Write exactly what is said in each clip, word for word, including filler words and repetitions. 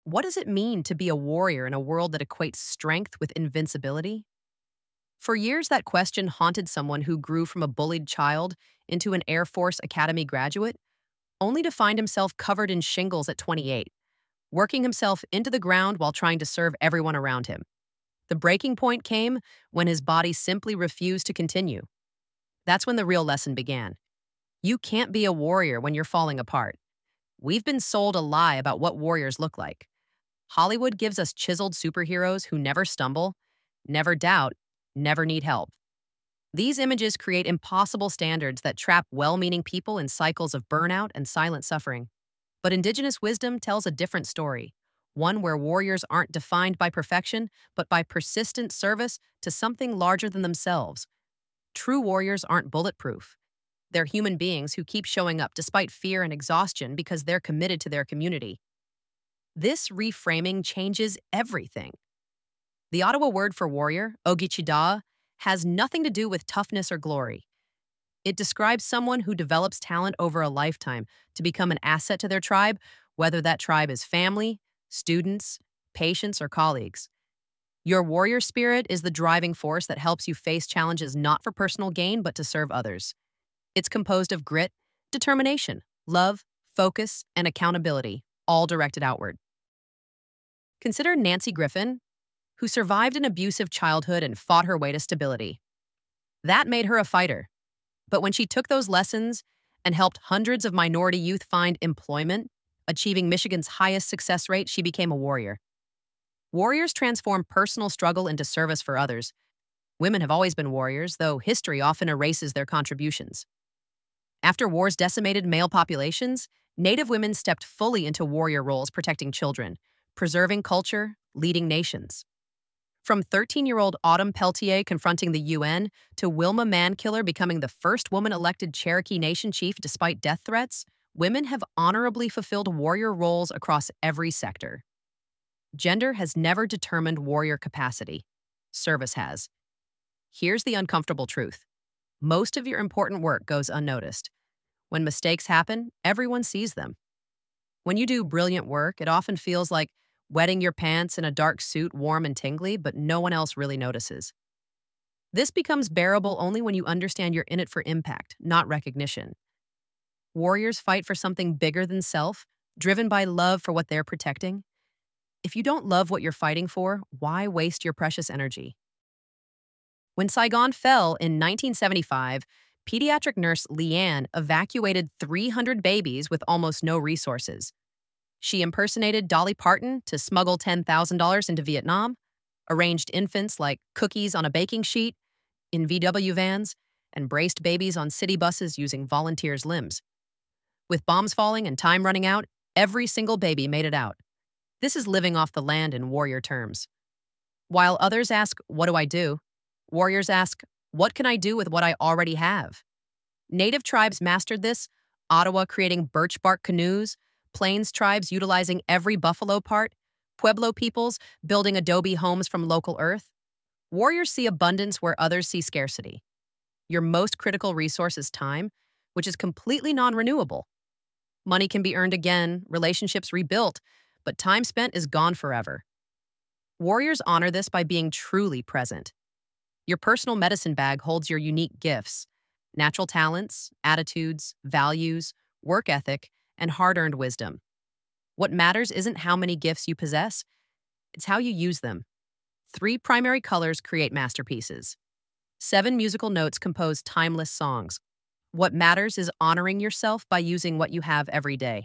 What does it mean to be a warrior in a world that equates strength with invincibility? For years, that question haunted someone who grew from a bullied child into an Air Force Academy graduate, only to find himself covered in shingles at twenty-eight, working himself into the ground while trying to serve everyone around him. The breaking point came when his body simply refused to continue. That's when the real lesson began. You can't be a warrior when you're falling apart. We've been sold a lie about what warriors look like. Hollywood gives us chiseled superheroes who never stumble, never doubt, never need help. These images create impossible standards that trap well-meaning people in cycles of burnout and silent suffering. But Indigenous wisdom tells a different story, one where warriors aren't defined by perfection, but by persistent service to something larger than themselves. True warriors aren't bulletproof. They're human beings who keep showing up despite fear and exhaustion because they're committed to their community. This reframing changes everything. The Ottawa word for warrior, ogichida, has nothing to do with toughness or glory. It describes someone who develops talent over a lifetime to become an asset to their tribe, whether that tribe is family, students, patients, or colleagues. Your warrior spirit is the driving force that helps you face challenges not for personal gain, but to serve others. It's composed of grit, determination, love, focus, and accountability, all directed outward. Consider Nancy Griffin, who survived an abusive childhood and fought her way to stability. That made her a fighter. But when she took those lessons and helped hundreds of minority youth find employment, achieving Michigan's highest success rate, she became a warrior. Warriors transform personal struggle into service for others. Women have always been warriors, though history often erases their contributions. After wars decimated male populations, Native women stepped fully into warrior roles, protecting children, preserving culture, leading nations. From thirteen-year-old Autumn Peltier confronting the U N to Wilma Mankiller becoming the first woman elected Cherokee Nation chief despite death threats, women have honorably fulfilled warrior roles across every sector. Gender has never determined warrior capacity. Service has. Here's the uncomfortable truth. Most of your important work goes unnoticed. When mistakes happen, everyone sees them. When you do brilliant work, it often feels like wetting your pants in a dark suit, warm and tingly, but no one else really notices. This becomes bearable only when you understand you're in it for impact, not recognition. Warriors fight for something bigger than self, driven by love for what they're protecting. If you don't love what you're fighting for, why waste your precious energy? When Saigon fell in nineteen seventy-five, pediatric nurse Leanne evacuated three hundred babies with almost no resources. She impersonated Dolly Parton to smuggle ten thousand dollars into Vietnam, arranged infants like cookies on a baking sheet in V W vans, and braced babies on city buses using volunteers' limbs. With bombs falling and time running out, every single baby made it out. This is living off the land in warrior terms. While others ask, "What do I do?" warriors ask, "What can I do with what I already have?" Native tribes mastered this, Ottawa creating birch bark canoes, Plains tribes utilizing every buffalo part, Pueblo peoples building adobe homes from local earth. Warriors see abundance where others see scarcity. Your most critical resource is time, which is completely non-renewable. Money can be earned again, relationships rebuilt, but time spent is gone forever. Warriors honor this by being truly present. Your personal medicine bag holds your unique gifts, natural talents, attitudes, values, work ethic, and hard-earned wisdom. What matters isn't how many gifts you possess, it's how you use them. Three primary colors create masterpieces. Seven musical notes compose timeless songs. What matters is honoring yourself by using what you have every day.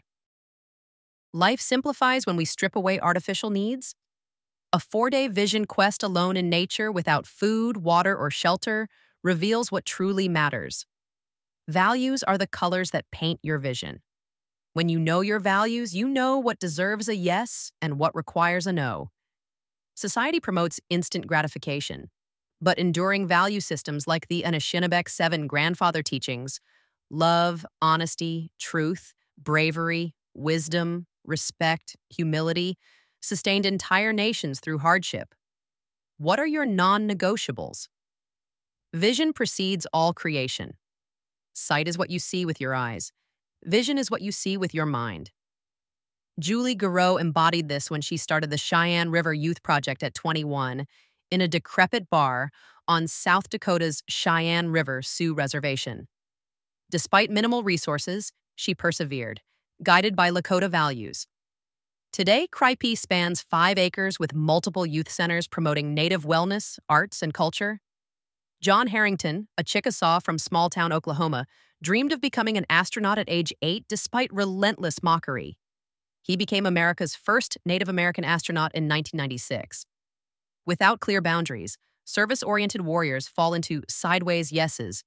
Life simplifies when we strip away artificial needs. A four-day vision quest alone in nature without food, water, or shelter reveals what truly matters. Values are the colors that paint your vision. When you know your values, you know what deserves a yes and what requires a no. Society promotes instant gratification, but enduring value systems like the Anishinaabe Seven grandfather teachings, love, honesty, truth, bravery, wisdom, respect, humility, sustained entire nations through hardship. What are your non-negotiables? Vision precedes all creation. Sight is what you see with your eyes. Vision is what you see with your mind. Julie Garreau embodied this when she started the Cheyenne River Youth Project at twenty-one in a decrepit bar on South Dakota's Cheyenne River Sioux Reservation. Despite minimal resources, she persevered, guided by Lakota values. Today, Cripey spans five acres with multiple youth centers promoting Native wellness, arts, and culture. John Harrington, a Chickasaw from small-town Oklahoma, dreamed of becoming an astronaut at age eight despite relentless mockery. He became America's first Native American astronaut in nineteen ninety-six. Without clear boundaries, service-oriented warriors fall into sideways yeses,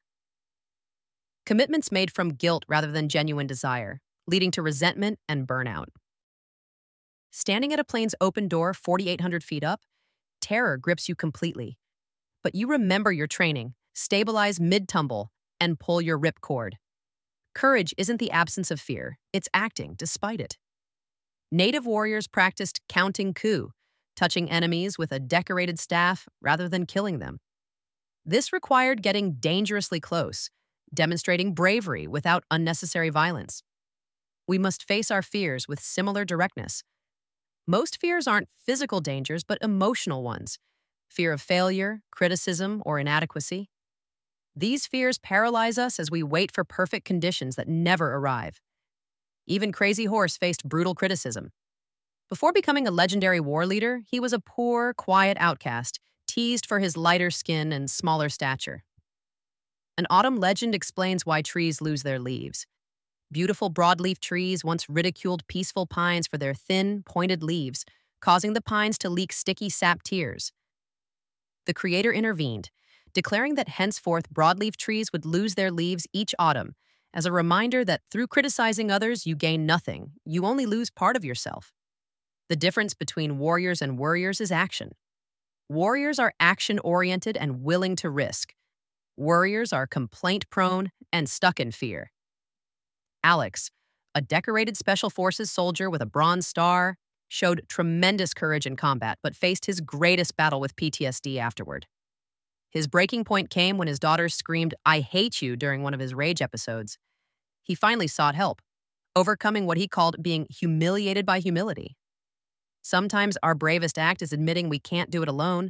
commitments made from guilt rather than genuine desire, leading to resentment and burnout. Standing at a plane's open door forty-eight hundred feet up, terror grips you completely. But you remember your training, stabilize mid-tumble, and pull your ripcord. Courage isn't the absence of fear, it's acting despite it. Native warriors practiced counting coup, touching enemies with a decorated staff rather than killing them. This required getting dangerously close, demonstrating bravery without unnecessary violence. We must face our fears with similar directness. Most fears aren't physical dangers, but emotional ones. Fear of failure, criticism, or inadequacy. These fears paralyze us as we wait for perfect conditions that never arrive. Even Crazy Horse faced brutal criticism. Before becoming a legendary war leader, he was a poor, quiet outcast, teased for his lighter skin and smaller stature. An autumn legend explains why trees lose their leaves. Beautiful broadleaf trees once ridiculed peaceful pines for their thin, pointed leaves, causing the pines to leak sticky sap tears. The creator intervened, declaring that henceforth broadleaf trees would lose their leaves each autumn, as a reminder that through criticizing others you gain nothing, you only lose part of yourself. The difference between warriors and worriers is action. Warriors are action-oriented and willing to risk. Worriers are complaint-prone and stuck in fear. Alex, a decorated Special Forces soldier with a Bronze Star, showed tremendous courage in combat but faced his greatest battle with P T S D afterward. His breaking point came when his daughter screamed, "I hate you," during one of his rage episodes. He finally sought help, overcoming what he called being humiliated by humility. Sometimes our bravest act is admitting we can't do it alone.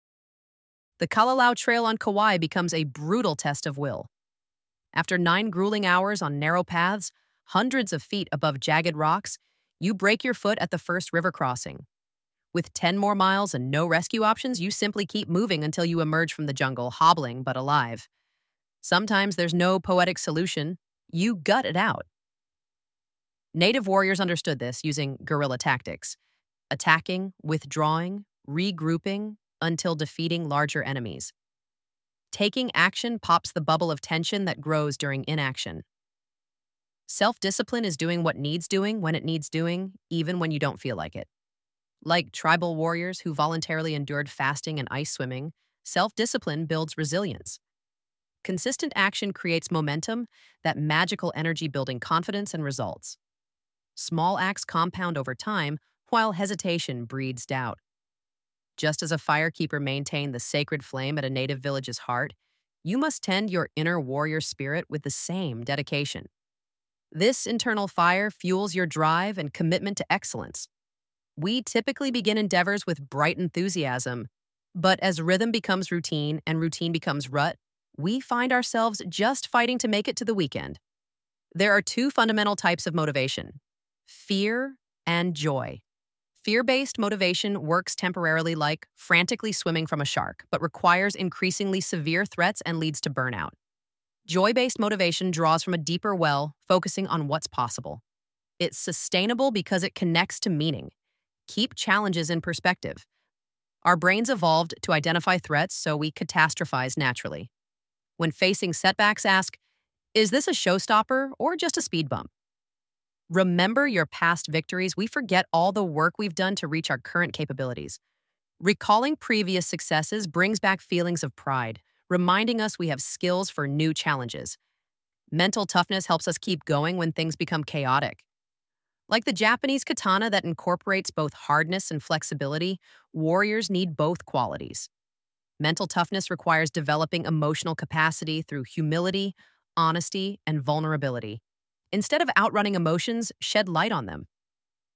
The Kalalau Trail on Kauai becomes a brutal test of will. After nine grueling hours on narrow paths, hundreds of feet above jagged rocks, you break your foot at the first river crossing. With ten more miles and no rescue options, you simply keep moving until you emerge from the jungle, hobbling but alive. Sometimes there's no poetic solution. You gut it out. Native warriors understood this using guerrilla tactics, attacking, withdrawing, regrouping until defeating larger enemies. Taking action pops the bubble of tension that grows during inaction. Self-discipline is doing what needs doing when it needs doing, even when you don't feel like it. Like tribal warriors who voluntarily endured fasting and ice swimming, self-discipline builds resilience. Consistent action creates momentum, that magical energy building confidence and results. Small acts compound over time, while hesitation breeds doubt. Just as a firekeeper maintained the sacred flame at a native village's heart, you must tend your inner warrior spirit with the same dedication. This internal fire fuels your drive and commitment to excellence. We typically begin endeavors with bright enthusiasm, but as rhythm becomes routine and routine becomes rut, we find ourselves just fighting to make it to the weekend. There are two fundamental types of motivation: fear and joy. Fear-based motivation works temporarily like frantically swimming from a shark, but requires increasingly severe threats and leads to burnout. Joy-based motivation draws from a deeper well, focusing on what's possible. It's sustainable because it connects to meaning. Keep challenges in perspective. Our brains evolved to identify threats, so we catastrophize naturally. When facing setbacks, ask, is this a showstopper or just a speed bump? Remember your past victories. We forget all the work we've done to reach our current capabilities. Recalling previous successes brings back feelings of pride, reminding us we have skills for new challenges. Mental toughness helps us keep going when things become chaotic. Like the Japanese katana that incorporates both hardness and flexibility, warriors need both qualities. Mental toughness requires developing emotional capacity through humility, honesty, and vulnerability. Instead of outrunning emotions, shed light on them.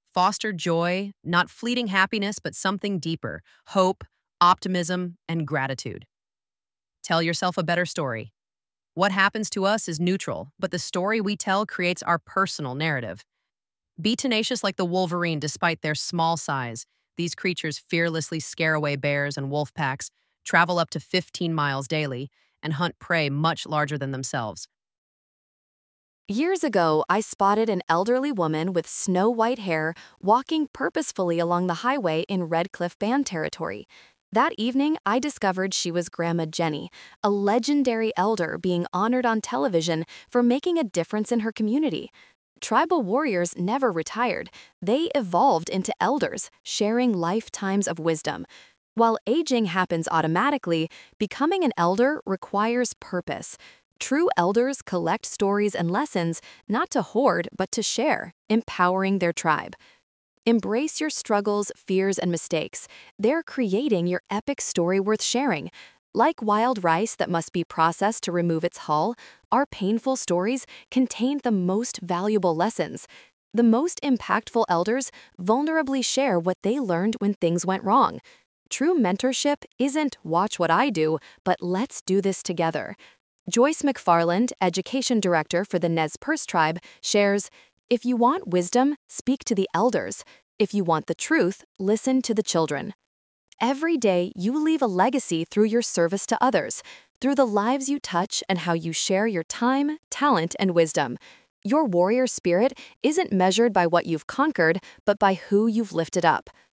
Foster joy, not fleeting happiness, but something deeper: hope, optimism, and gratitude. Tell yourself a better story. What happens to us is neutral, but the story we tell creates our personal narrative. Be tenacious like the wolverine despite their small size. These creatures fearlessly scare away bears and wolf packs, travel up to fifteen miles daily, and hunt prey much larger than themselves. Years ago, I spotted an elderly woman with snow-white hair walking purposefully along the highway in Red Cliff Band territory. That evening, I discovered she was Grandma Jenny, a legendary elder being honored on television for making a difference in her community. Tribal warriors never retired. They evolved into elders, sharing lifetimes of wisdom. While aging happens automatically, becoming an elder requires purpose. True elders collect stories and lessons, not to hoard, but to share, empowering their tribe. Embrace your struggles, fears, and mistakes. They're creating your epic story worth sharing. Like wild rice that must be processed to remove its hull, our painful stories contain the most valuable lessons. The most impactful elders vulnerably share what they learned when things went wrong. True mentorship isn't "watch what I do," but "let's do this together." Joyce McFarland, Education Director for the Nez Perce Tribe, shares, "If you want wisdom, speak to the elders. If you want the truth, listen to the children." Every day, you leave a legacy through your service to others, through the lives you touch and how you share your time, talent, and wisdom. Your warrior spirit isn't measured by what you've conquered, but by who you've lifted up.